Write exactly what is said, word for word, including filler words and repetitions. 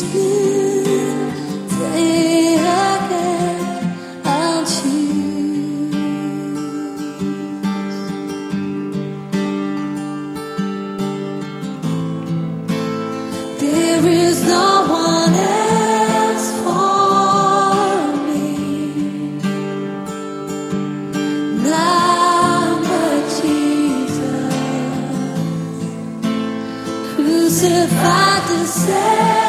each new day again, I'll choose. There is no one else for me, none but Jesus, crucified to save.